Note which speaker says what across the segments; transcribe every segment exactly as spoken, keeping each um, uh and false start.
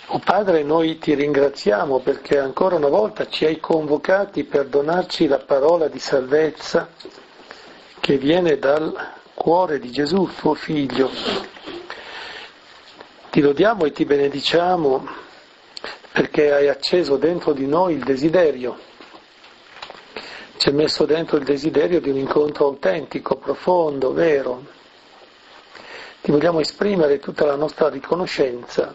Speaker 1: O Padre, noi ti ringraziamo perché ancora una volta ci hai convocati per donarci la parola di salvezza che viene dal cuore di Gesù, tuo Figlio. Ti lodiamo e ti benediciamo perché hai acceso dentro di noi il desiderio. Ci hai messo dentro il desiderio di un incontro autentico, profondo, vero. Ti vogliamo esprimere tutta la nostra riconoscenza,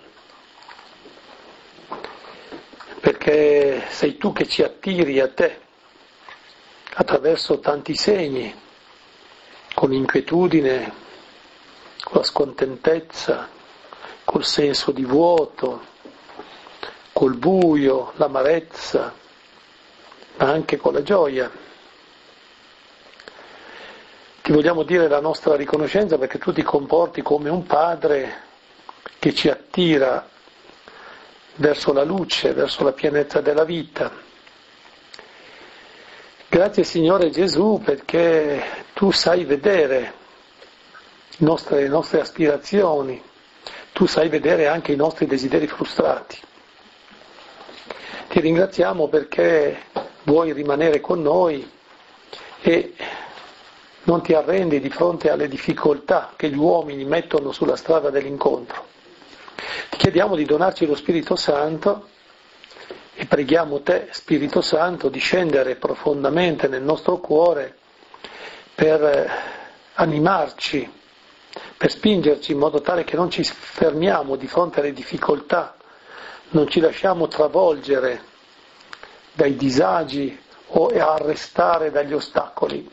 Speaker 1: perché sei tu che ci attiri a te attraverso tanti segni, con inquietudine, con la scontentezza, col senso di vuoto, col buio, l'amarezza, ma anche con la gioia. Ti vogliamo dire la nostra riconoscenza perché tu ti comporti come un padre che ci attira verso la luce, verso la pienezza della vita. Grazie Signore Gesù perché tu sai vedere le nostre, le nostre aspirazioni, tu sai vedere anche i nostri desideri frustrati. Ti ringraziamo perché vuoi rimanere con noi e non ti arrendi di fronte alle difficoltà che gli uomini mettono sulla strada dell'incontro. Ti chiediamo di donarci lo Spirito Santo e preghiamo te, Spirito Santo, di scendere profondamente nel nostro cuore per animarci, per spingerci in modo tale che non ci fermiamo di fronte alle difficoltà, non ci lasciamo travolgere dai disagi o arrestare dagli ostacoli.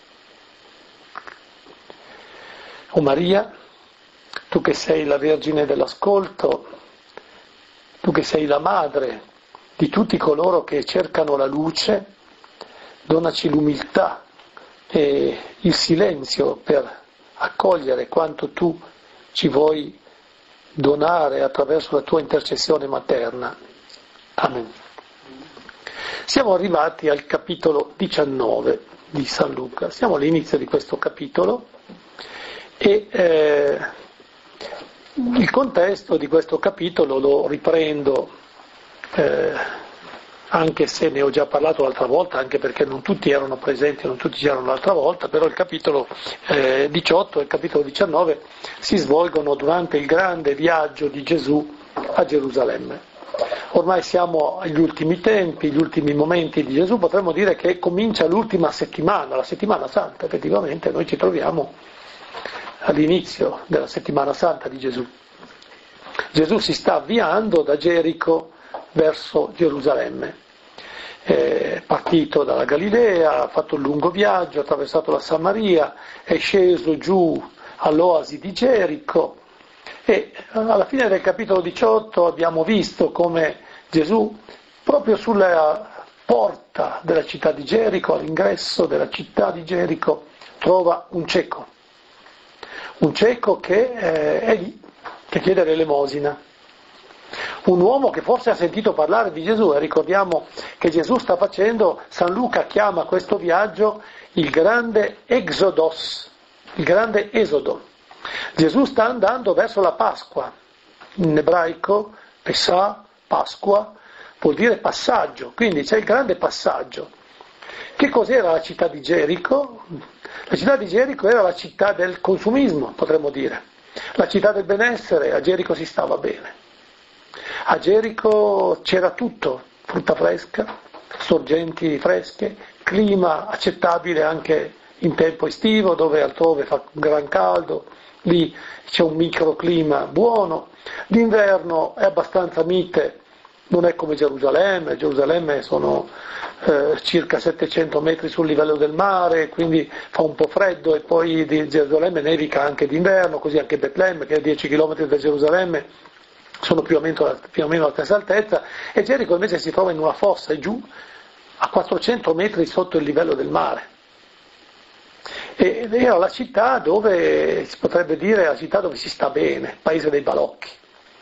Speaker 1: O Maria, tu che sei la Vergine dell'ascolto, tu che sei la madre di tutti coloro che cercano la luce, donaci l'umiltà e il silenzio per accogliere quanto tu ci vuoi donare attraverso la tua intercessione materna. Amen. Siamo arrivati al capitolo diciannove di San Luca, siamo all'inizio di questo capitolo e eh, il contesto di questo capitolo lo riprendo eh, anche se ne ho già parlato l'altra volta, anche perché non tutti erano presenti, non tutti c'erano l'altra volta, però il capitolo eh, diciotto e il capitolo diciannove si svolgono durante il grande viaggio di Gesù a Gerusalemme. Ormai siamo agli ultimi tempi, gli ultimi momenti di Gesù, potremmo dire che comincia l'ultima settimana, la settimana santa, effettivamente noi ci troviamo all'inizio della settimana santa di Gesù. Gesù si sta avviando da Gerico verso Gerusalemme, è partito dalla Galilea, ha fatto un lungo viaggio, ha attraversato la Samaria, è sceso giù all'oasi di Gerico e alla fine del capitolo diciotto abbiamo visto come Gesù proprio sulla porta della città di Gerico, all'ingresso della città di Gerico, trova un cieco, un cieco che eh, è lì, che chiede l'elemosina. Un uomo che forse ha sentito parlare di Gesù, e ricordiamo che Gesù sta facendo, San Luca chiama questo viaggio il grande Exodos, il grande esodo. Gesù sta andando verso la Pasqua, in ebraico Pesà, Pasqua, vuol dire passaggio, quindi c'è il grande passaggio. Che cos'era la città di Gerico? La città di Gerico era la città del consumismo, potremmo dire, la città del benessere, a Gerico si stava bene. A Gerico c'era tutto, frutta fresca, sorgenti fresche, clima accettabile anche in tempo estivo, dove altrove fa un gran caldo, lì c'è un microclima buono, d'inverno è abbastanza mite, non è come Gerusalemme, Gerusalemme sono eh, circa settecento metri sul livello del mare, quindi fa un po' freddo e poi di Gerusalemme nevica anche d'inverno, così anche Betlemme che è a dieci chilometri da Gerusalemme sono più o, meno, più o meno alla stessa altezza, e Gerico invece si trova in una fossa e giù a quattrocento metri sotto il livello del mare. Ed era la città dove, si potrebbe dire, la città dove si sta bene, paese dei balocchi.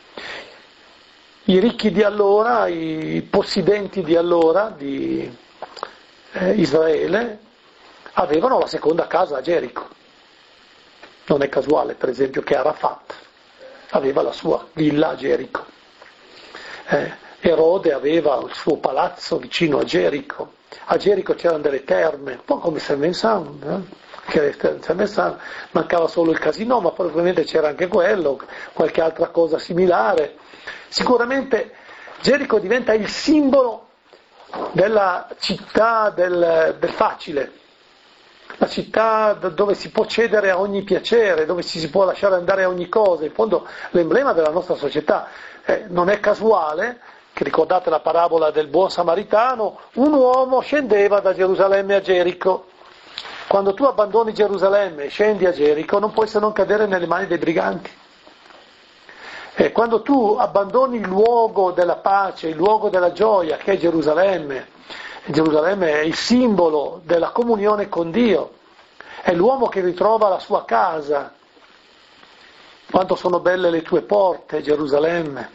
Speaker 1: I ricchi di allora, i possidenti di allora, di eh, Israele, avevano la seconda casa a Gerico. Non è casuale, per esempio, che Arafat aveva la sua villa a Gerico. Eh, Erode aveva il suo palazzo vicino a Gerico, a Gerico c'erano delle terme, un po' come Saint Vincent, eh? Che Saint Vincent mancava solo il casinò, ma probabilmente c'era anche quello, qualche altra cosa similare. Sicuramente Gerico diventa il simbolo della città del, del facile, la città dove si può cedere a ogni piacere, dove ci si può lasciare andare a ogni cosa, in fondo l'emblema della nostra società. Eh, non è casuale che, ricordate la parabola del buon samaritano, un uomo scendeva da Gerusalemme a Gerico. Quando tu abbandoni Gerusalemme e scendi a Gerico non puoi se non cadere nelle mani dei briganti. E quando tu abbandoni il luogo della pace, il luogo della gioia che è Gerusalemme, Gerusalemme è il simbolo della comunione con Dio, è l'uomo che ritrova la sua casa. Quanto sono belle le tue porte, Gerusalemme,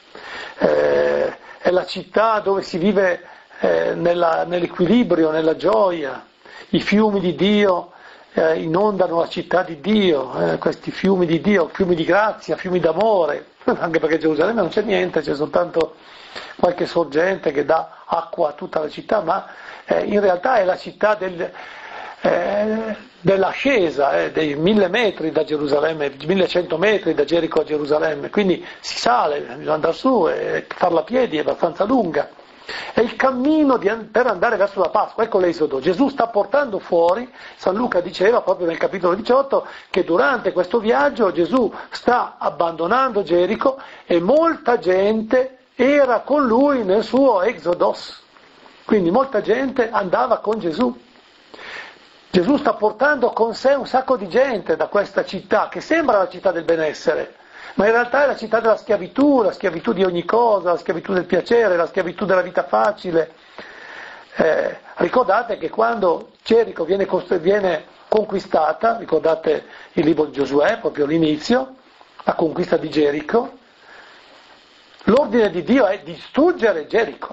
Speaker 1: eh, è la città dove si vive eh, nella, nell'equilibrio, nella gioia. I fiumi di Dio eh, inondano la città di Dio, eh, questi fiumi di Dio, fiumi di grazia, fiumi d'amore, anche perché a Gerusalemme non c'è niente, c'è soltanto qualche sorgente che dà acqua a tutta la città, ma eh, in realtà è la città del, eh, dell'ascesa, eh, dei mille metri da Gerusalemme, millecento metri da Gerico a Gerusalemme, quindi si sale, bisogna andare su e farla a piedi, è abbastanza lunga. È il cammino di, per andare verso la Pasqua, ecco l'esodo. Gesù sta portando fuori, San Luca diceva proprio nel capitolo diciotto, che durante questo viaggio Gesù sta abbandonando Gerico e molta gente era con lui nel suo exodos, quindi molta gente andava con Gesù. Gesù sta portando con sé un sacco di gente da questa città, che sembra la città del benessere, ma in realtà è la città della schiavitù, la schiavitù di ogni cosa, la schiavitù del piacere, la schiavitù della vita facile. Eh, ricordate che quando Gerico viene, viene conquistata, ricordate il libro di Giosuè, proprio l'inizio, la conquista di Gerico, l'ordine di Dio è distruggere Gerico.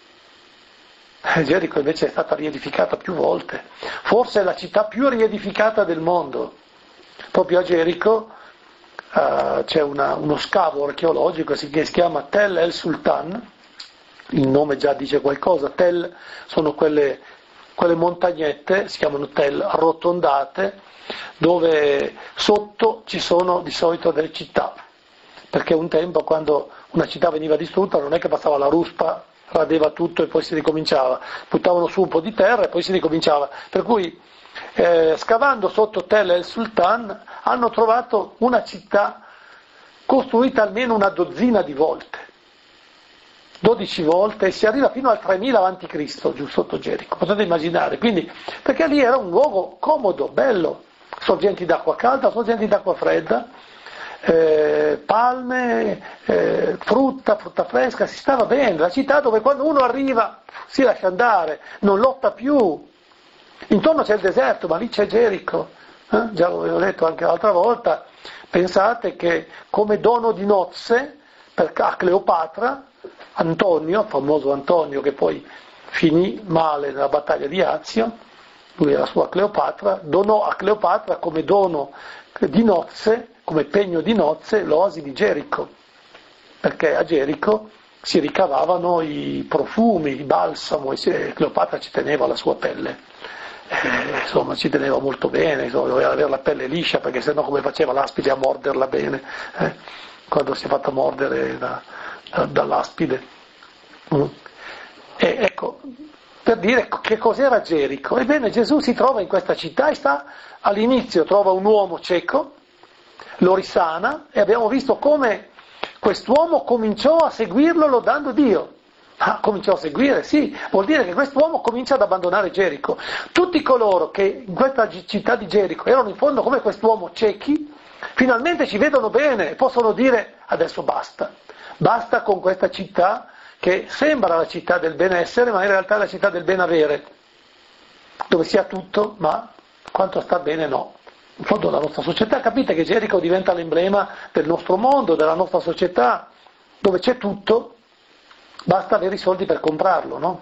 Speaker 1: Eh, Gerico invece è stata riedificata più volte, forse è la città più riedificata del mondo. Proprio a Gerico Uh, c'è una, uno scavo archeologico che si chiama Tel el Sultan, il nome già dice qualcosa. Tel sono quelle, quelle montagnette, si chiamano tel, arrotondate, dove sotto ci sono di solito delle città, perché un tempo quando una città veniva distrutta non è che passava la ruspa, radeva tutto e poi si ricominciava, buttavano su un po' di terra e poi si ricominciava, per cui Eh, scavando sotto Tel el Sultan hanno trovato una città costruita almeno una dozzina di volte, dodici volte, e si arriva fino al tremila avanti Cristo giù sotto Gerico, potete immaginare, quindi, perché lì era un luogo comodo, bello, sorgenti d'acqua calda, sorgenti d'acqua fredda, eh, palme, eh, frutta, frutta fresca, si stava bene, la città dove quando uno arriva si lascia andare, non lotta più. Intorno c'è il deserto, ma lì c'è Gerico, eh? Già l'avevo detto anche l'altra volta. Pensate che come dono di nozze per, a Cleopatra, Antonio, famoso Antonio che poi finì male nella battaglia di Azio, lui e la sua Cleopatra, donò a Cleopatra come dono di nozze, come pegno di nozze, l'oasi di Gerico, perché a Gerico si ricavavano i profumi, il balsamo, e Cleopatra ci teneva la sua pelle. Eh, insomma ci teneva molto bene, insomma, doveva avere la pelle liscia, perché sennò come faceva l'aspide a morderla bene, eh, quando si è fatta mordere da, da, dall'aspide. Mm. E ecco, per dire che cos'era Gerico. Ebbene, Gesù si trova in questa città e sta, all'inizio trova un uomo cieco, lo risana, e abbiamo visto come quest'uomo cominciò a seguirlo lodando Dio. Ah, cominciò a seguire, sì, vuol dire che quest'uomo comincia ad abbandonare Gerico. Tutti coloro che in questa città di Gerico erano in fondo come quest'uomo ciechi, finalmente ci vedono bene e possono dire adesso basta, basta con questa città che sembra la città del benessere, ma in realtà è la città del benavere, dove si ha tutto, ma quanto sta bene no. In fondo la nostra società, capite che Gerico diventa l'emblema del nostro mondo, della nostra società, dove c'è tutto, basta avere i soldi per comprarlo, no?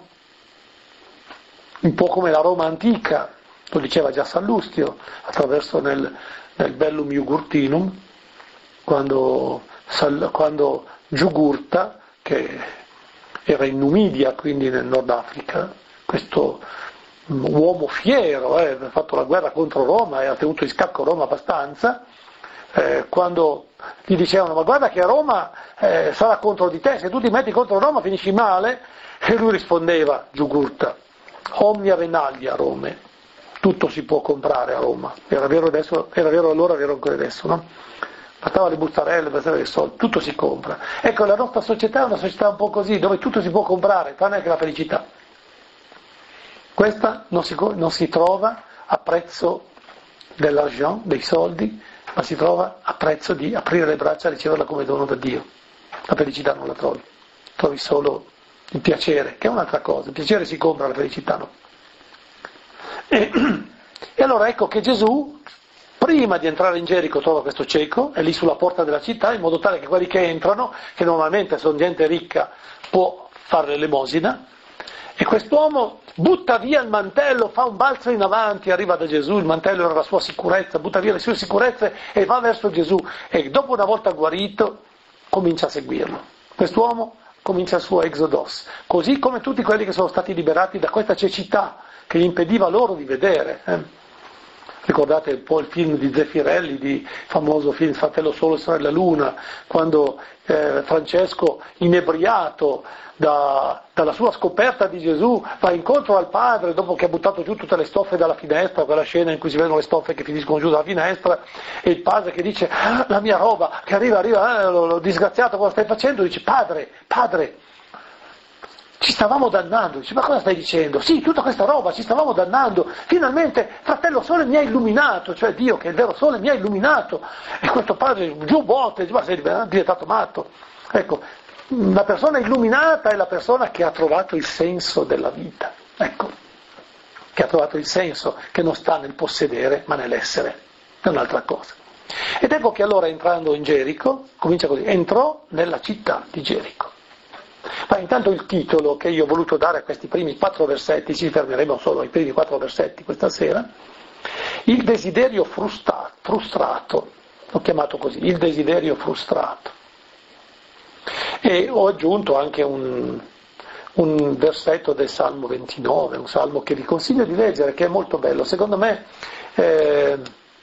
Speaker 1: Un po' come la Roma antica, lo diceva già Sallustio, attraverso nel, nel Bellum Jugurthinum, quando, quando Giugurta, che era in Numidia, quindi nel Nord Africa, questo uomo fiero, eh, ha fatto la guerra contro Roma e ha tenuto in scacco Roma abbastanza, eh, quando gli dicevano ma guarda che Roma eh, sarà contro di te, se tu ti metti contro Roma finisci male, e lui rispondeva, Giugurta, omnia venaglia Rome, tutto si può comprare a Roma, era vero adesso, era vero allora, era vero ancora adesso, no? Bastava le bustarelle, bastava i soldi, tutto si compra. Ecco, la nostra società è una società un po' così, dove tutto si può comprare, tranne che la felicità. Questa non si, non si trova a prezzo dell'argent, dei soldi, ma si trova a prezzo di aprire le braccia e riceverla come dono da Dio. La felicità non la trovi, trovi solo il piacere, che è un'altra cosa. Il piacere si compra, la felicità no. E, e allora ecco che Gesù, prima di entrare in Gerico, trova questo cieco, è lì sulla porta della città, in modo tale che quelli che entrano, che normalmente sono gente ricca, può fare l'elemosina, e quest'uomo butta via il mantello, fa un balzo in avanti, arriva da Gesù, il mantello era la sua sicurezza, butta via le sue sicurezze e va verso Gesù, e dopo una volta guarito comincia a seguirlo. Quest'uomo comincia il suo exodos, così come tutti quelli che sono stati liberati da questa cecità che gli impediva loro di vedere. Eh. Ricordate un po' il film di Zeffirelli, di famoso film Fratello Sole e Sorella Luna, quando eh, Francesco, inebriato da, dalla sua scoperta di Gesù, va incontro al padre dopo che ha buttato giù tutte le stoffe dalla finestra, quella scena in cui si vedono le stoffe che finiscono giù dalla finestra, e il padre che dice ah, la mia roba, che arriva, arriva, eh, lo, lo disgraziato, cosa stai facendo? Dice padre, padre, ci stavamo dannando. Dice, ma cosa stai dicendo? Sì, tutta questa roba, ci stavamo dannando. Finalmente fratello sole mi ha illuminato, cioè Dio che è il vero sole mi ha illuminato. E questo padre giù botte, dice, ma sei diventato matto. Ecco, la persona illuminata è la persona che ha trovato il senso della vita. Ecco, che ha trovato il senso, che non sta nel possedere, ma nell'essere. È un'altra cosa. Ed ecco che allora entrando in Gerico, comincia così, entrò nella città di Gerico. Ma intanto il titolo che io ho voluto dare a questi primi quattro versetti, ci fermeremo solo ai primi quattro versetti questa sera, il desiderio frustrato, frustrato, l'ho chiamato così, il desiderio frustrato. E ho aggiunto anche un, un versetto del Salmo ventinove, un salmo che vi consiglio di leggere, che è molto bello, secondo me eh,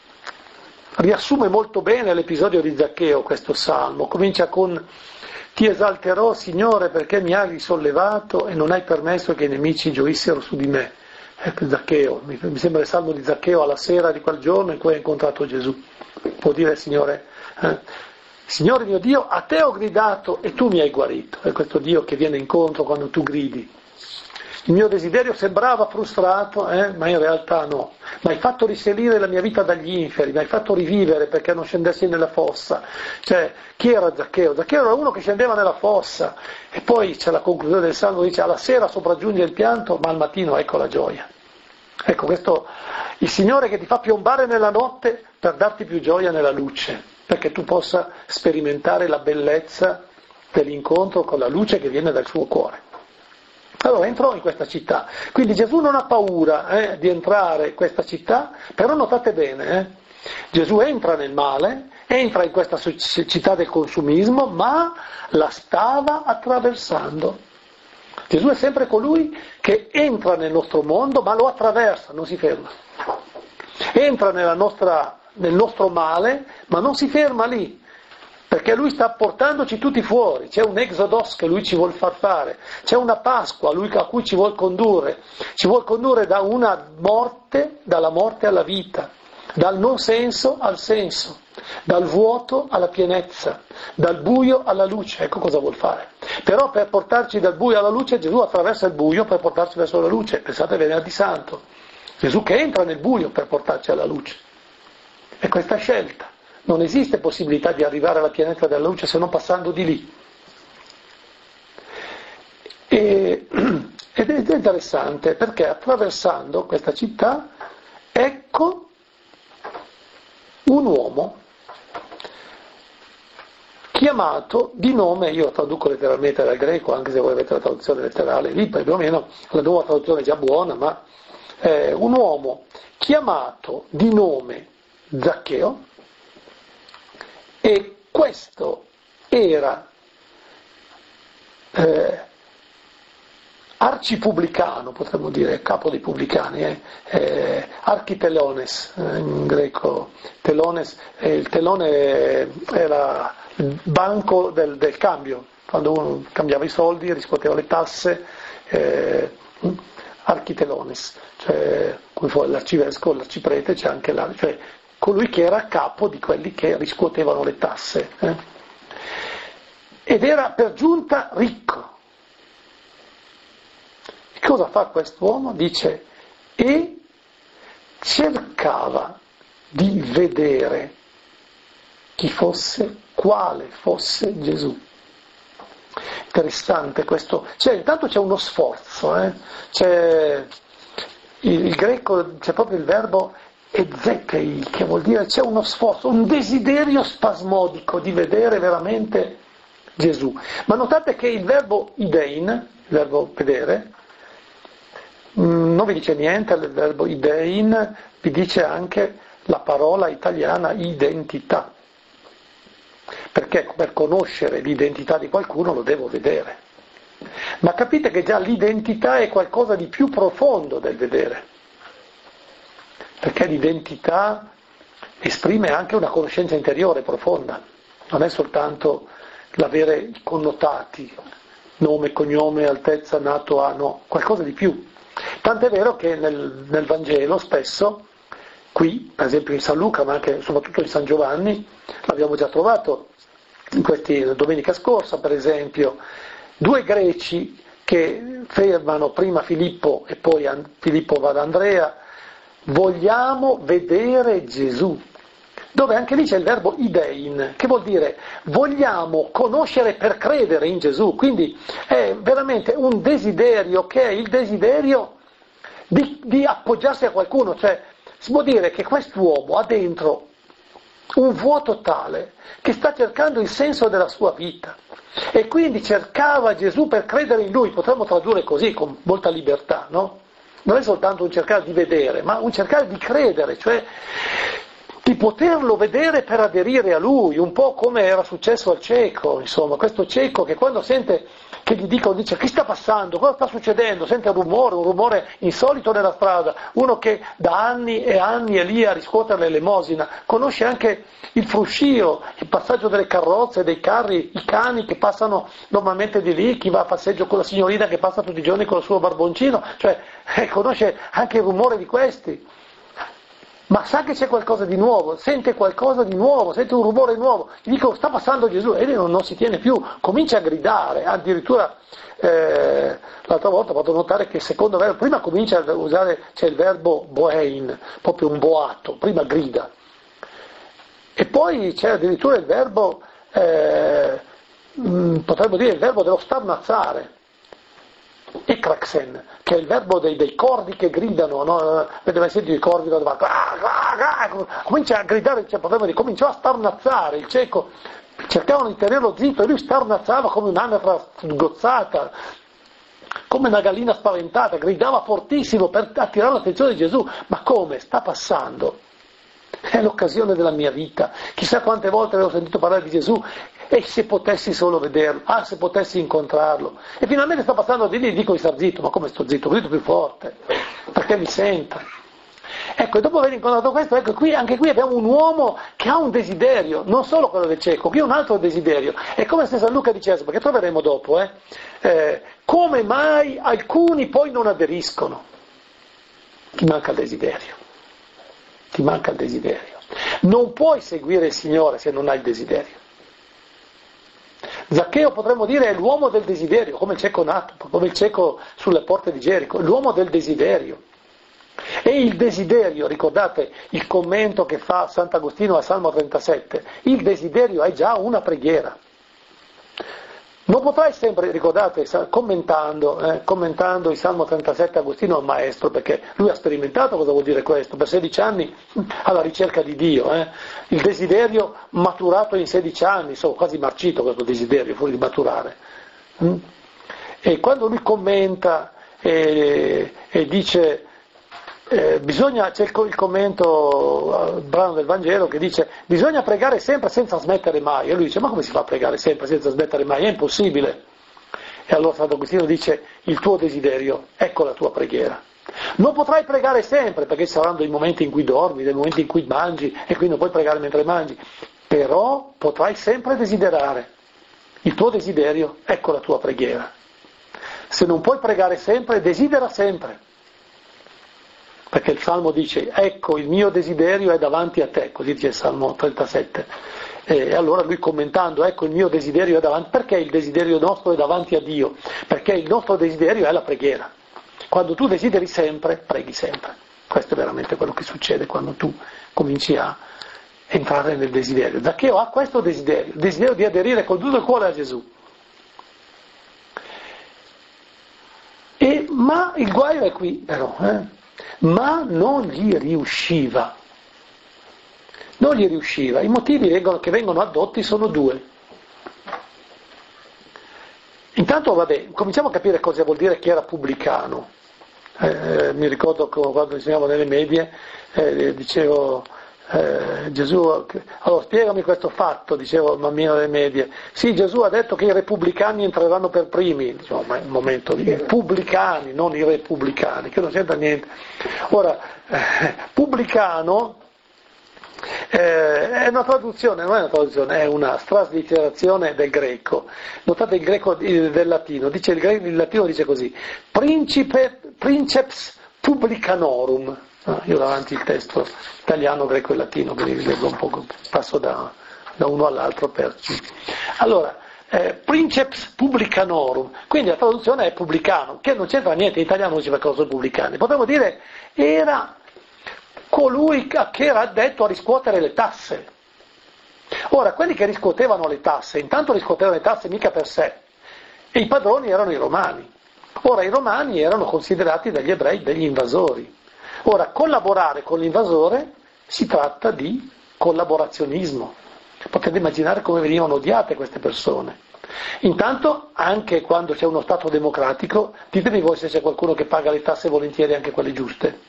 Speaker 1: riassume molto bene l'episodio di Zaccheo questo salmo, comincia con ti esalterò, Signore, perché mi hai risollevato e non hai permesso che i nemici gioissero su di me. Ecco Zaccheo, mi, mi sembra il salmo di Zaccheo alla sera di quel giorno in cui ha incontrato Gesù. Può dire, Signore, eh, Signore mio Dio, a te ho gridato e tu mi hai guarito. È questo Dio che viene incontro quando tu gridi. Il mio desiderio sembrava frustrato, eh, ma in realtà no. Mi hai fatto risalire la mia vita dagli inferi, mi hai fatto rivivere perché non scendessi nella fossa. Cioè, chi era Zaccheo? Zaccheo era uno che scendeva nella fossa. E poi c'è la conclusione del salmo, dice, alla sera sopraggiunge il pianto, ma al mattino ecco la gioia. Ecco, questo, il Signore che ti fa piombare nella notte per darti più gioia nella luce, perché tu possa sperimentare la bellezza dell'incontro con la luce che viene dal suo cuore. Allora entrò in questa città, quindi Gesù non ha paura eh, di entrare in questa città, però notate bene, eh, Gesù entra nel male, entra in questa città del consumismo, ma la stava attraversando. Gesù è sempre colui che entra nel nostro mondo, ma lo attraversa, non si ferma. Entra nella nostra, nel nostro male, ma non si ferma lì. Perché lui sta portandoci tutti fuori, c'è un exodos che lui ci vuol far fare, c'è una Pasqua lui, a cui ci vuol condurre, ci vuol condurre da una morte, dalla morte alla vita, dal non senso al senso, dal vuoto alla pienezza, dal buio alla luce, ecco cosa vuol fare. Però per portarci dal buio alla luce Gesù attraversa il buio per portarci verso la luce, pensate venerdì santo, Gesù che entra nel buio per portarci alla luce, è questa scelta. Non esiste possibilità di arrivare alla pienezza della luce se non passando di lì. E, ed è interessante perché attraversando questa città, ecco un uomo chiamato di nome, io traduco letteralmente dal greco, anche se voi avete la traduzione letterale lì, più o meno la nuova traduzione è già buona, ma eh, un uomo chiamato di nome Zaccheo. E questo era eh, arcipubblicano, potremmo dire, capo dei pubblicani, eh, eh, architelones, eh, in greco, telones, eh, il telone era il banco del, del cambio, quando uno cambiava i soldi, riscuoteva le tasse, eh, architelones, cioè come fu l'arcivescovo, l'arciprete, c'è anche la, cioè colui che era a capo di quelli che riscuotevano le tasse, eh. Ed era per giunta ricco. E cosa fa quest'uomo? Dice, e cercava di vedere chi fosse, quale fosse Gesù. Interessante questo, cioè intanto c'è uno sforzo, eh? C'è il, il greco, c'è proprio il verbo ezekei, che vuol dire c'è uno sforzo, un desiderio spasmodico di vedere veramente Gesù. Ma notate che il verbo idein, il verbo vedere, non vi dice niente, il verbo idein vi dice anche la parola italiana identità. Perché per conoscere l'identità di qualcuno lo devo vedere. Ma capite che già l'identità è qualcosa di più profondo del vedere. Perché l'identità esprime anche una conoscenza interiore profonda. Non è soltanto l'avere i connotati, nome, cognome, altezza, nato, a, no, qualcosa di più. Tant'è vero che nel, nel Vangelo spesso, qui, per esempio in San Luca, ma anche soprattutto in San Giovanni, l'abbiamo già trovato in questi, domenica scorsa per esempio, due greci che fermano prima Filippo e poi Filippo va ad Andrea, vogliamo vedere Gesù, dove anche lì c'è il verbo idein, che vuol dire vogliamo conoscere per credere in Gesù, quindi è veramente un desiderio che è il desiderio di, di appoggiarsi a qualcuno, cioè si può dire che quest'uomo ha dentro un vuoto tale che sta cercando il senso della sua vita e quindi cercava Gesù per credere in Lui, potremmo tradurre così con molta libertà, no? Non è soltanto un cercare di vedere, ma un cercare di credere, cioè di poterlo vedere per aderire a Lui, un po' come era successo al cieco, insomma, questo cieco che quando sente che gli dicono, dice chi sta passando, cosa sta succedendo, sente un rumore, un rumore insolito nella strada, uno che da anni e anni è lì a riscuotere l'elemosina, conosce anche il fruscio, il passaggio delle carrozze, dei carri, i cani che passano normalmente di lì, chi va a passeggio con la signorina che passa tutti i giorni con il suo barboncino, cioè eh, conosce anche il rumore di questi. Ma sa che c'è qualcosa di nuovo, sente qualcosa di nuovo, sente un rumore nuovo, gli dico sta passando Gesù e lui non, non si tiene più, comincia a gridare, addirittura eh, l'altra volta ho fatto notare che il secondo verbo, prima comincia a usare, c'è il verbo boein, proprio un boato, prima grida, e poi c'è addirittura il verbo, eh, mh, potremmo dire il verbo dello starnazzare, ekraxen, che è il verbo dei, dei corvi che gridano, no? Avete mai sentito i corvi che vanno, comincia a gridare, cioè, potremmo dire, cominciò a starnazzare, il cieco cercavano di tenerlo zitto e lui starnazzava come un'anatra sgozzata, come una gallina spaventata, gridava fortissimo per attirare l'attenzione di Gesù. Ma come? Sta passando, è l'occasione della mia vita, chissà quante volte avevo sentito parlare di Gesù e se potessi solo vederlo, ah se potessi incontrarlo, e finalmente sta passando di lì e dico di star zitto, ma come sto zitto? Grido più forte, perché mi senta. Ecco, e dopo aver incontrato questo, ecco qui, anche qui abbiamo un uomo che ha un desiderio, non solo quello del cieco, qui un altro desiderio, è come se San Luca dicesse, perché troveremo dopo, eh, eh, come mai alcuni poi non aderiscono? Ti manca il desiderio, ti manca il desiderio, non puoi seguire il Signore se non hai il desiderio. Zaccheo potremmo dire è l'uomo del desiderio, come il cieco nato, come il cieco sulle porte di Gerico, l'uomo del desiderio. E il desiderio, ricordate il commento che fa Sant'Agostino al Salmo trentasette, il desiderio è già una preghiera. Non potrai sempre, ricordate, commentando, eh, commentando il Salmo trentasette Agostino è un maestro, perché lui ha sperimentato cosa vuol dire questo, per sedici anni alla ricerca di Dio, eh. Il desiderio maturato in sedici anni, sono quasi marcito questo desiderio, fuori di maturare. Mm? E quando lui commenta e, e dice... Eh, bisogna, c'è il, il commento al brano del Vangelo che dice bisogna pregare sempre senza smettere mai, e lui dice ma come si fa a pregare sempre senza smettere mai? È impossibile. E allora Sant'Agostino dice: il tuo desiderio, ecco la tua preghiera. Non potrai pregare sempre, perché ci saranno dei momenti in cui dormi, dei momenti in cui mangi, e quindi non puoi pregare mentre mangi, però potrai sempre desiderare. Il tuo desiderio, ecco la tua preghiera. Se non puoi pregare sempre, desidera sempre. Perché il Salmo dice: ecco, il mio desiderio è davanti a te, così dice il Salmo trentasette. E allora lui commentando: ecco, il mio desiderio è davanti. Perché il desiderio nostro è davanti a Dio? Perché il nostro desiderio è la preghiera. Quando tu desideri sempre, preghi sempre. Questo è veramente quello che succede quando tu cominci a entrare nel desiderio. Da che ho questo desiderio? Il desiderio di aderire con tutto il cuore a Gesù. E, ma il guaio è qui, però, eh? Ma non gli riusciva. Non gli riusciva. I motivi vengono, che vengono addotti sono due. Intanto, vabbè, cominciamo a capire cosa vuol dire che era pubblicano. Eh, mi ricordo che quando insegnavo nelle medie, eh, dicevo, eh, Gesù, allora spiegami questo fatto, dicevo al bambino delle medie. Sì, Gesù ha detto che i repubblicani entreranno per primi, diciamo, ma in un momento, i pubblicani, non i repubblicani, che non c'entra niente. Ora, eh, pubblicano Eh, è una traduzione, non è una traduzione, è una traslitterazione del greco. Notate il greco del latino, dice il, greco, il latino dice così: Principe, princeps publicanorum. Ah, io davanti il testo italiano, greco e latino, quindi leggo un po', passo da, da uno all'altro per allora eh, princeps publicanorum, quindi la traduzione è pubblicano, che non c'entra niente, in italiano non ci fa cosa pubblicani, potremmo dire era colui che era addetto a riscuotere le tasse. Ora, quelli che riscuotevano le tasse, intanto riscuotevano le tasse mica per sé, e i padroni erano i romani. Ora, i romani erano considerati dagli ebrei degli invasori. Ora, collaborare con l'invasore si tratta di collaborazionismo. Potete immaginare come venivano odiate queste persone. Intanto, anche quando c'è uno Stato democratico, ditemi voi se c'è qualcuno che paga le tasse volentieri, anche quelle giuste.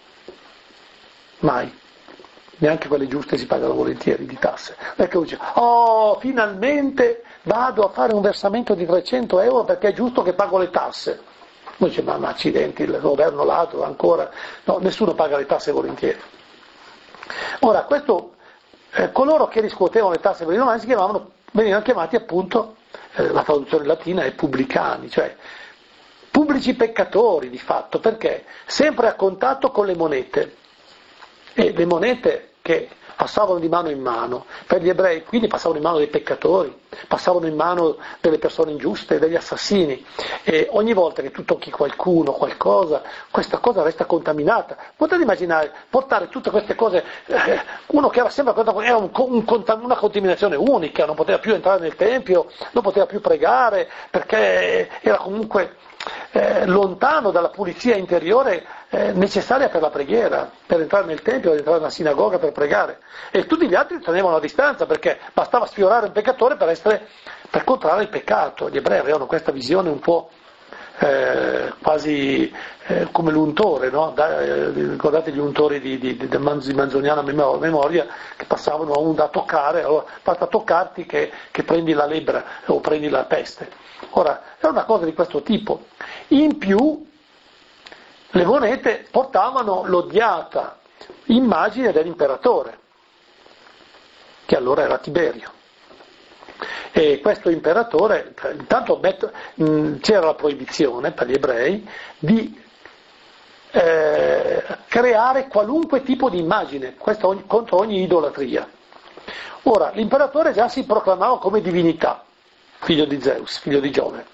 Speaker 1: Mai, neanche quelle giuste si pagano volentieri di tasse. Perché dice: oh, finalmente vado a fare un versamento di trecento euro perché è giusto che pago le tasse. Noi dice: ma, ma accidenti, il governo ladro ancora. No, nessuno paga le tasse volentieri. Ora, questo, eh, coloro che riscuotevano le tasse per i romani si chiamavano, venivano chiamati appunto, eh, la traduzione latina è pubblicani, cioè pubblici peccatori di fatto, perché sempre a contatto con le monete. E le monete che passavano di mano in mano, per gli ebrei quindi passavano in mano dei peccatori, passavano in mano delle persone ingiuste, degli assassini, e ogni volta che tu tocchi qualcuno, qualcosa, questa cosa resta contaminata. Potete immaginare portare tutte queste cose, eh, uno che era sempre era un, un, una contaminazione unica, non poteva più entrare nel tempio, non poteva più pregare, perché era comunque eh, lontano dalla pulizia interiore eh, necessaria per la preghiera, per entrare nel tempio, per entrare nella sinagoga, per pregare. E tutti gli altri tenevano a distanza, perché bastava sfiorare un peccatore per essere, per contrarre il peccato. Gli ebrei avevano questa visione un po' eh, quasi eh, come l'untore, no? Da, eh, ricordate gli untori di, di, di, di Manzoniana memoria, che passavano a un da toccare, allora basta toccarti che, che prendi la lebbra o prendi la peste. Ora, è una cosa di questo tipo. In più, le monete portavano l'odiata immagine dell'imperatore, che allora era Tiberio. E questo imperatore, intanto c'era la proibizione per gli ebrei di eh, creare qualunque tipo di immagine, questo ogni, contro ogni idolatria. Ora, l'imperatore già si proclamava come divinità, figlio di Zeus, figlio di Giove,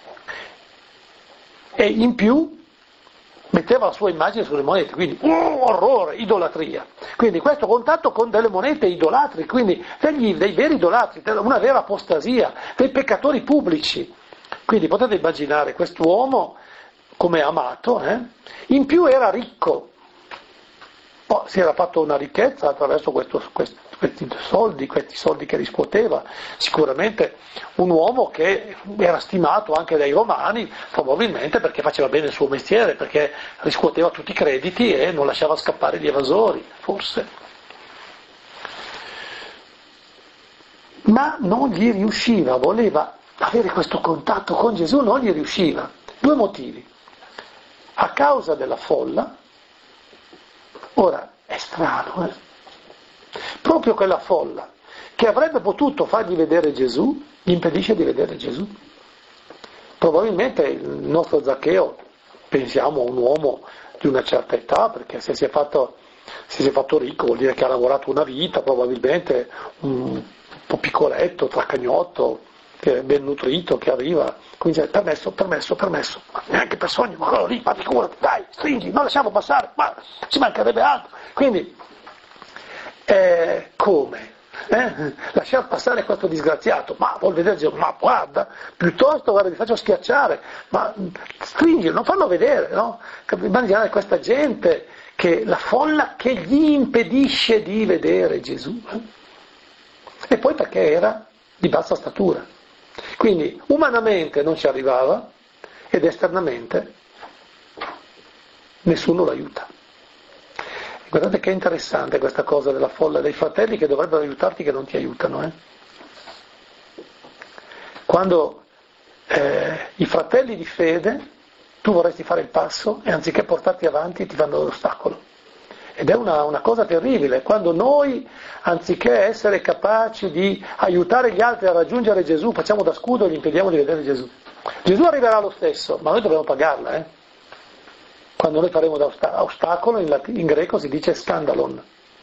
Speaker 1: e in più metteva la sua immagine sulle monete, quindi oh, orrore, idolatria. Quindi questo contatto con delle monete idolatri, quindi degli, dei veri idolatri, una vera apostasia, dei peccatori pubblici. Quindi potete immaginare quest'uomo come amato, eh? In più era ricco, poi si era fatto una ricchezza attraverso questo, questo, questi soldi, questi soldi che riscuoteva, sicuramente un uomo che era stimato anche dai romani, probabilmente perché faceva bene il suo mestiere, perché riscuoteva tutti i crediti e non lasciava scappare gli evasori, forse. Ma non gli riusciva, voleva avere questo contatto con Gesù non gli riusciva. Due motivi. A causa della folla, ora è strano, eh? Proprio quella folla che avrebbe potuto fargli vedere Gesù, gli impedisce di vedere Gesù. Probabilmente il nostro Zaccheo, pensiamo a un uomo di una certa età, perché se si è fatto, se si è fatto ricco vuol dire che ha lavorato una vita, probabilmente un po' piccoletto, tracagnotto, che è ben nutrito, che arriva, quindi dice permesso, permesso, permesso, ma neanche per sogno, ma quello lì, fatti cura, dai, stringi, non lasciamo passare, ma ci mancherebbe altro. Quindi, eh, come? Eh? Lasciar passare questo disgraziato, ma vuol vedere Gesù, ma guarda, piuttosto guarda, vi faccio schiacciare, ma stringi, non farlo vedere, no? Immaginare questa gente, che la folla che gli impedisce di vedere Gesù. Eh? E poi perché era di bassa statura. Quindi umanamente non ci arrivava ed esternamente nessuno l'aiuta. Guardate che interessante questa cosa della folla dei fratelli che dovrebbero aiutarti che non ti aiutano. Eh? Quando eh, i fratelli di fede, tu vorresti fare il passo e anziché portarti avanti ti fanno l'ostacolo. Ed è una, una cosa terribile, quando noi, anziché essere capaci di aiutare gli altri a raggiungere Gesù, facciamo da scudo e gli impediamo di vedere Gesù. Gesù arriverà lo stesso, ma noi dobbiamo pagarla. Eh? Quando noi faremo da osta- ostacolo, in, lat- in greco si dice scandalon.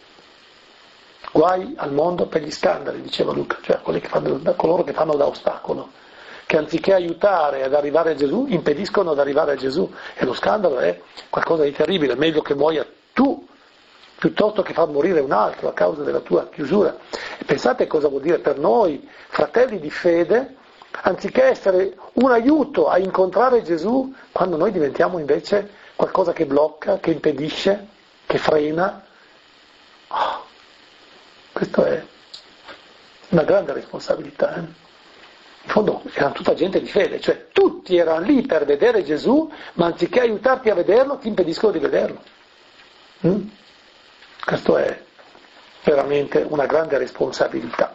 Speaker 1: Guai al mondo per gli scandali, diceva Luca, cioè quelli che fanno, coloro che fanno da ostacolo, che anziché aiutare ad arrivare a Gesù, impediscono ad arrivare a Gesù. E lo scandalo è qualcosa di terribile, meglio che muoia tu, piuttosto che far morire un altro a causa della tua chiusura. E pensate cosa vuol dire per noi, fratelli di fede, anziché essere un aiuto a incontrare Gesù, quando noi diventiamo invece qualcosa che blocca, che impedisce, che frena. Oh, questa è una grande responsabilità. Eh? In fondo erano tutta gente di fede, cioè tutti erano lì per vedere Gesù, ma anziché aiutarti a vederlo, ti impediscono di vederlo. Mm? Questo è veramente una grande responsabilità.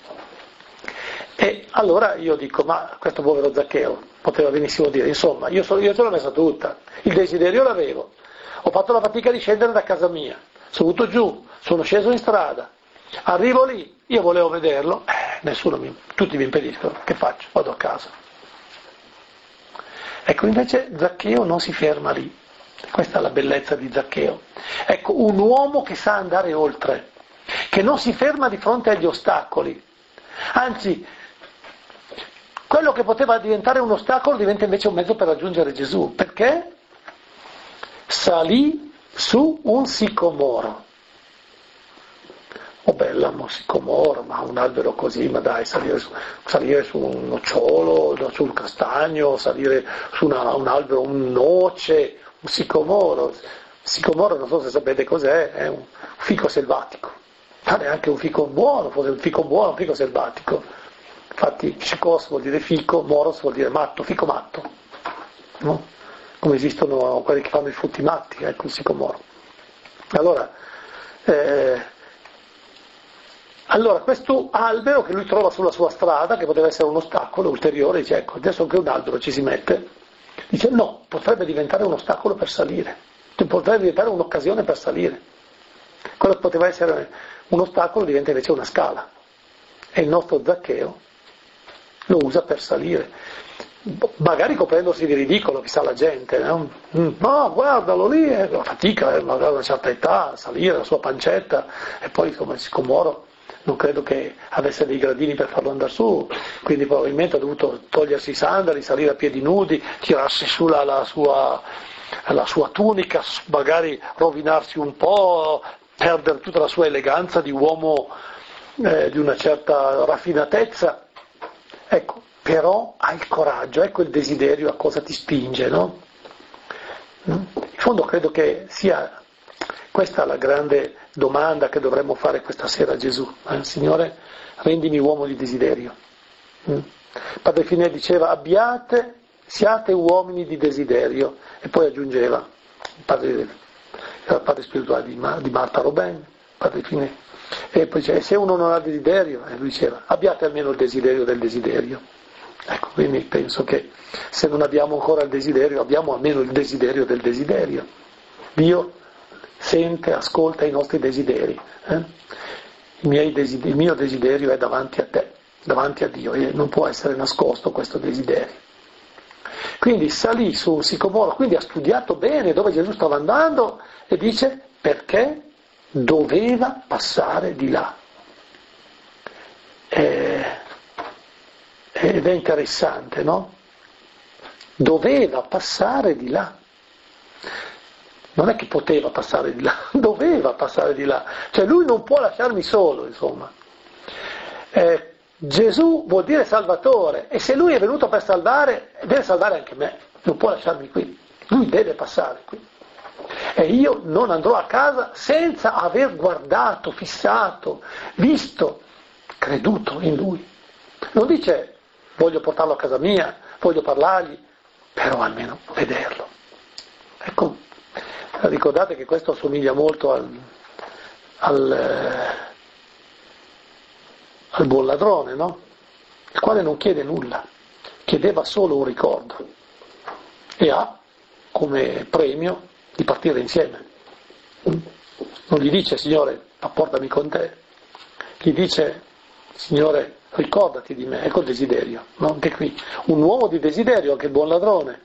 Speaker 1: E allora io dico, ma questo povero Zaccheo poteva benissimo dire, insomma, io, so, io ce l'ho messa tutta, il desiderio l'avevo, ho fatto la fatica di scendere da casa mia, sono venuto giù, sono sceso in strada, arrivo lì, io volevo vederlo, eh, nessuno mi, tutti mi impediscono, che faccio? Vado a casa. Ecco, invece Zaccheo non si ferma lì. Questa è la bellezza di Zaccheo. Ecco, un uomo che sa andare oltre, che non si ferma di fronte agli ostacoli. Anzi, quello che poteva diventare un ostacolo diventa invece un mezzo per raggiungere Gesù. Perché? Salì su un sicomoro. Oh bella, un sicomoro, ma un albero così, ma dai, salire su, salire su un nocciolo, su un castagno, salire su una, un albero, un noce, un sicomoro. Sicomoro, non so se sapete cos'è, è un fico selvatico. Ma neanche un fico buono, forse un fico buono, un fico selvatico. Infatti psicos vuol dire fico, moros vuol dire matto, fico matto. No? Come esistono quelli che fanno i frutti matti, ecco il sicomoro. Allora, eh, allora questo albero che lui trova sulla sua strada, che poteva essere un ostacolo ulteriore, dice ecco, adesso anche un albero ci si mette, dice no, potrebbe diventare un ostacolo per salire, potrebbe diventare un'occasione per salire. Quello che poteva essere un ostacolo diventa invece una scala. E il nostro Zaccheo lo usa per salire. Magari coprendosi di ridicolo, chissà la gente, no? No, guardalo lì, è una fatica, eh, magari a una certa età, salire la sua pancetta, e poi come sicomoro non credo che avesse dei gradini per farlo andare su, quindi probabilmente ha dovuto togliersi i sandali, salire a piedi nudi, tirarsi su la, la, sua, la sua tunica, magari rovinarsi un po', perdere tutta la sua eleganza di uomo eh, di una certa raffinatezza. Ecco, però hai il coraggio, ecco il desiderio a cosa ti spinge, no? In fondo credo che sia questa la grande domanda che dovremmo fare questa sera a Gesù. Eh? Signore, rendimi uomo di desiderio. Mm? Padre Fine diceva, abbiate, siate uomini di desiderio, e poi aggiungeva, il padre, era il padre spirituale di, Ma, di Marta Robin, Padre Fine, e poi diceva, se uno non ha desiderio, e lui diceva, abbiate almeno il desiderio del desiderio. Ecco, quindi penso che se non abbiamo ancora il desiderio, abbiamo almeno il desiderio del desiderio. Dio sente, ascolta i nostri desideri. Eh? I miei desideri, il mio desiderio è davanti a te, davanti a Dio, e non può essere nascosto questo desiderio. Quindi salì su un sicomoro, quindi ha studiato bene dove Gesù stava andando e dice perché doveva passare di là. Eh, ed è interessante, no? Doveva passare di là. Non è che poteva passare di là, doveva passare di là. Cioè lui non può lasciarmi solo, insomma. Eh, Gesù vuol dire Salvatore, e se lui è venuto per salvare, deve salvare anche me, non può lasciarmi qui. Lui deve passare qui. E io non andrò a casa senza aver guardato, fissato, visto, creduto in lui. Non dice voglio portarlo a casa mia, voglio parlargli, però almeno vederlo. Ecco, ricordate che questo assomiglia molto al, al, eh, al buon ladrone, no? Il quale non chiede nulla, chiedeva solo un ricordo e ha come premio di partire insieme. Non gli dice Signore, apportami con te, gli dice Signore, ricordati di me, ecco il desiderio, no? Anche qui, un uomo di desiderio, anche il buon ladrone.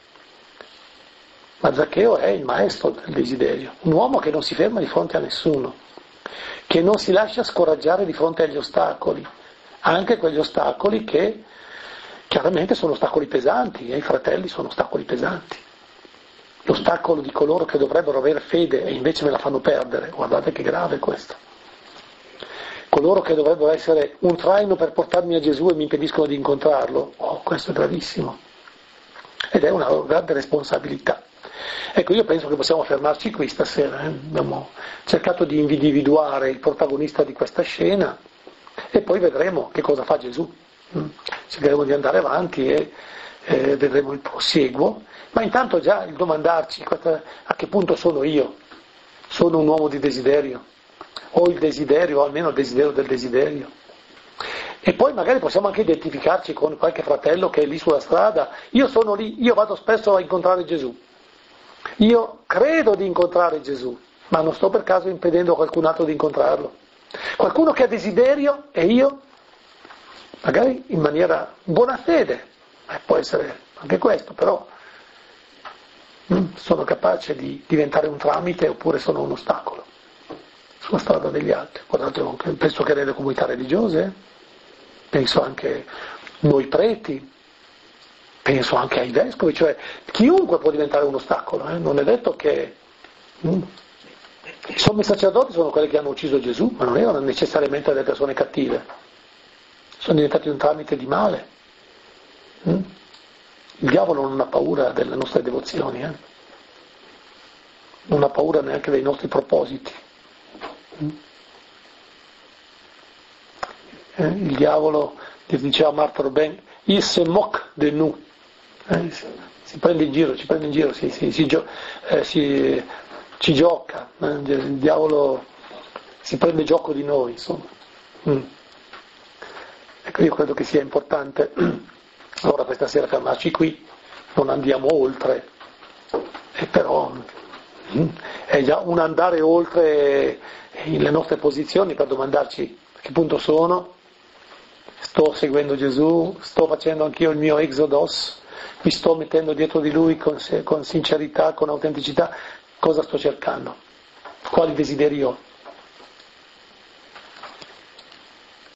Speaker 1: Ma Zaccheo è il maestro del desiderio, un uomo che non si ferma di fronte a nessuno, che non si lascia scoraggiare di fronte agli ostacoli, anche quegli ostacoli che chiaramente sono ostacoli pesanti, e i fratelli sono ostacoli pesanti. L'ostacolo di coloro che dovrebbero avere fede e invece me la fanno perdere, guardate che grave questo. Coloro che dovrebbero essere un traino per portarmi a Gesù e mi impediscono di incontrarlo, oh, questo è gravissimo. Ed è una grande responsabilità. Ecco, io penso che possiamo fermarci qui stasera. Eh? Abbiamo cercato di individuare il protagonista di questa scena e poi vedremo che cosa fa Gesù. Mm? Cercheremo di andare avanti e eh, vedremo il prosieguo. Ma intanto già il domandarci a che punto sono io? Sono un uomo di desiderio? Ho il desiderio, o almeno il desiderio del desiderio? E poi magari possiamo anche identificarci con qualche fratello che è lì sulla strada. Io sono lì, io vado spesso a incontrare Gesù. Io credo di incontrare Gesù, ma non sto per caso impedendo a qualcun altro di incontrarlo. Qualcuno che ha desiderio e io, magari in maniera buona fede, eh, può essere anche questo, però mh, sono capace di diventare un tramite oppure sono un ostacolo sulla strada degli altri. Guardate, penso che nelle comunità religiose, penso anche noi preti, penso anche ai vescovi, cioè chiunque può diventare un ostacolo, eh? Non è detto che mm. I sommi sacerdoti sono quelli che hanno ucciso Gesù, ma non erano necessariamente delle persone cattive, sono diventati un tramite di male. Mm? Il diavolo non ha paura delle nostre devozioni, eh? Non ha paura neanche dei nostri propositi. Mm? Eh? Il diavolo, diceva Martha Ben, il se moque de nous. Eh, si prende in giro, ci prende in giro, si, si, si, eh, si, ci gioca, eh, il diavolo si prende gioco di noi, insomma. Mm. Ecco, io credo che sia importante, allora questa sera fermarci qui, non andiamo oltre, e però mm, è già un andare oltre le nostre posizioni per domandarci a che punto sono, sto seguendo Gesù, sto facendo anch'io il mio exodos, mi sto mettendo dietro di lui con, con sincerità, con autenticità, cosa sto cercando? Quali desideri ho?